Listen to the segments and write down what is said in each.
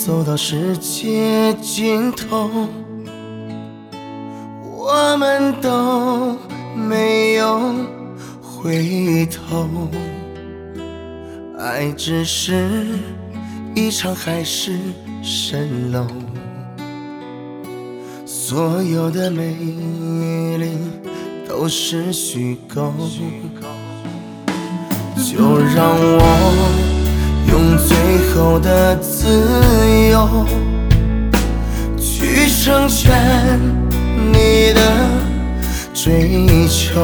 走到世界尽头，我们都没有回头。爱只是一场海市蜃楼，所有的美丽都是虚构。就让我用最后的自由去成全你的追求。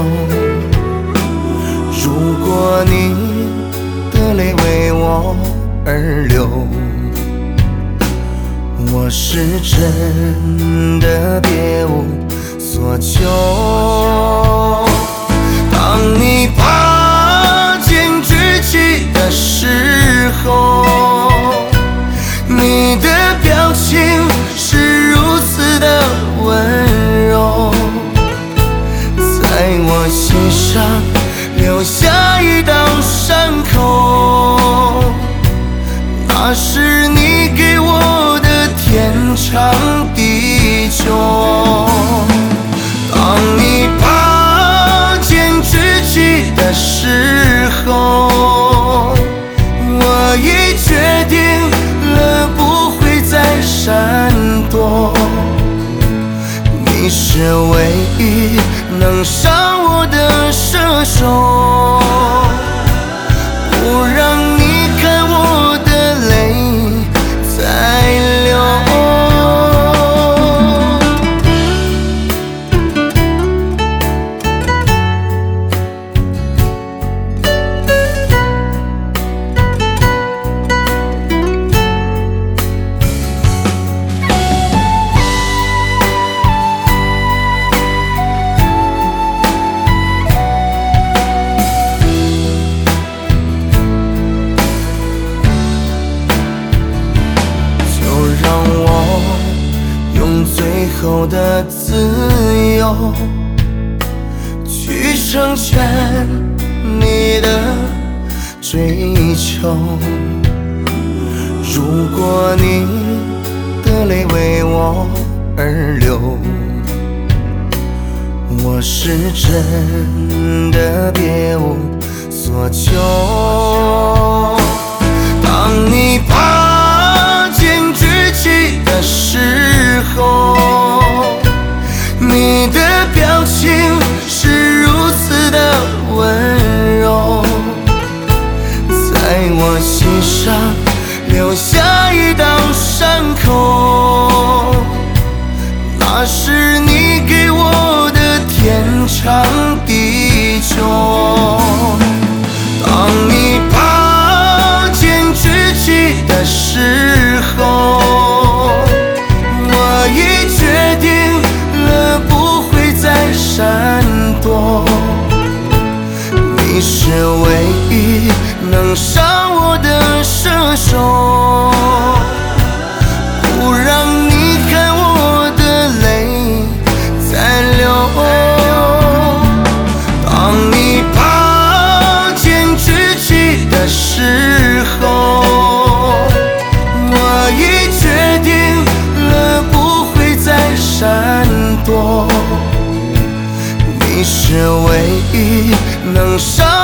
如果你的泪为我而流，我是真的别无所求。当你把剑举起的时候，你的表情是如此的温柔，在我心上留下一道伤口，那是你给我的天长地久。当你把剑举起的时候，我已决定了不会再闪躲。你是唯一能伤我的射手，不让你看我的泪在流。最后的自由去成全你的追求。如果你的泪为我而流，我是真的别无所求。当你把剑举起的时候，你的表情是如此的温柔，在我心上留下一道伤口，那是你给我的天长地久。当你把剑举起的时候，我已决定了不会再闪躲。你是唯一能伤我的射手，不让你看我的泪在流。当你把剑举起的时候，我已决定了不会再闪躲。你是唯一能伤